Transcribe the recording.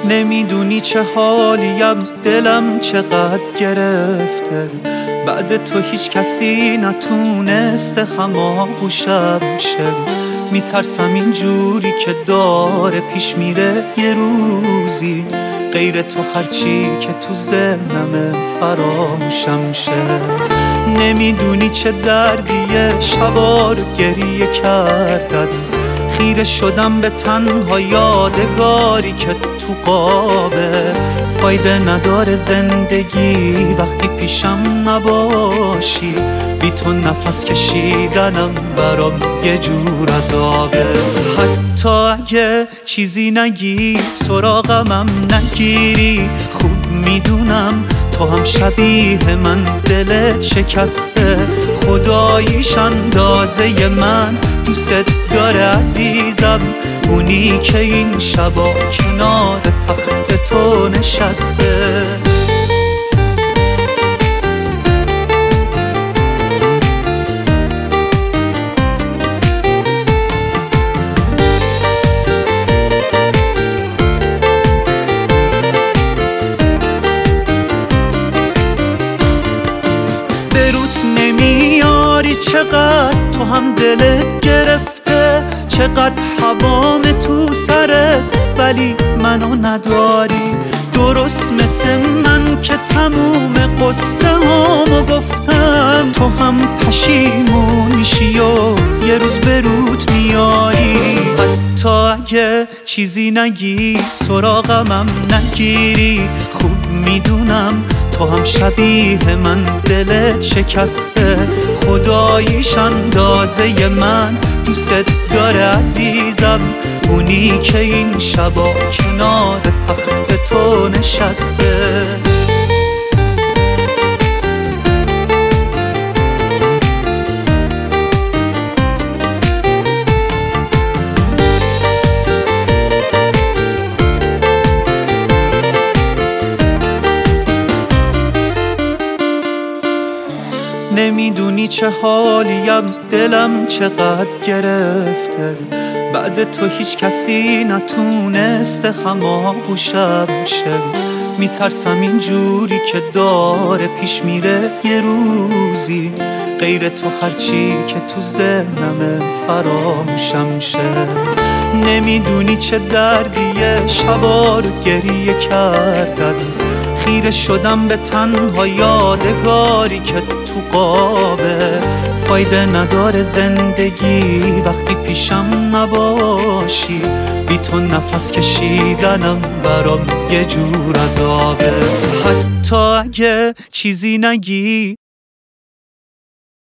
نمیدونی چه حالیم، دلم چقدر گرفته. بعد تو هیچ کسی نتونسته هماغوشم شه. میترسم اینجوری که داره پیش میره یه روزی غیر تو هرچی که تو ذهنمه فراموشم شه. نمیدونی چه دردیه شبا رو گریه کردن، خیره شدم به تنها یادگاری که تو قابه. فایده نداره زندگی وقتی پیشم نباشی، بی تو نفس کشیدنم برام یه جور عذابه. حتی اگه چیزی نگی سراغمم نگیری، خوب میدونم تو هم شبیه من دلت شکسته. خداییش اندازه من دوست داره عزیزم، اونی که این شبا کنار تخت تو نشسته. بروت نمیاری چقدر تو هم دلت گرفته، چقدر هوام تو سرت ولی منو نداری. درست مثل من که تموم قصه هامو گفتم، تو هم پشیمون میشی و یه روز بروت میاری. حتی اگه چیزی نگی سراغمم نگیری، خوب میدونم تو هم شبیه من دلت شکسته. خداییش اندازه من دوست داره عزیزم، اونی که این شبا کنار تخت تو نشسته. نمیدونی چه حالیم، دلم چقدر گرفته. بعد تو هیچ کسی نتونسته هماغوشم شه. میترسم اینجوری که داره پیش میره یه روزی غیر تو هرچی که تو ذهنمه فراموشم شه. نمیدونی چه دردیه شبا رو گریه کردن، خیره شدم به تنها یادگاری که تو قابه. فایده نداره زندگی وقتی پیشم نباشی، بی تو نفس کشیدنم برام یه جور عذابه. حتی اگه چیزی نگی